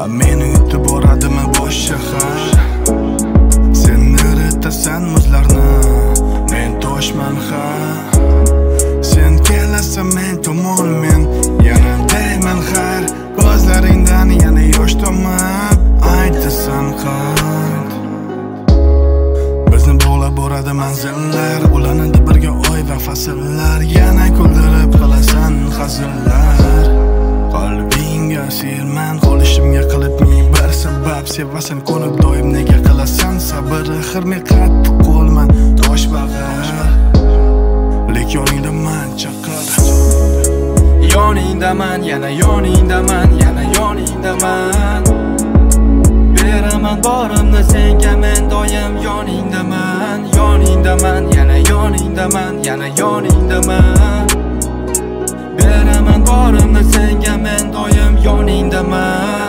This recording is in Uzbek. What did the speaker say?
Meni yutib boradimi bosh shahar? Sen eritasan muzlarni, men toshman ha. Sen kelasan men tomon, men yana deyman xayr. Ko'zlaringdan yana yosh tomib aytasan xat. Bizni bog'lab boradi manzillar, ulanadi birga oy va fasllar. Yana kuldirib qilasan hazillar. Qalbingga sirman qolishimga qilib ming bir sabab. Sevasan ko'nib doim nega qilasan sabr? Axir men qattiq qo'lman, tosh bag'ar. Lek yoningdaman chaqir. Yoningdaman, yana yoningdaman, yana yoningdaman. Beraman borimni senga men doim yoningdaman. Yoningdaman, yana yoningdaman, yana yoningdaman. Beraman borimni senga men doim yoningdaman.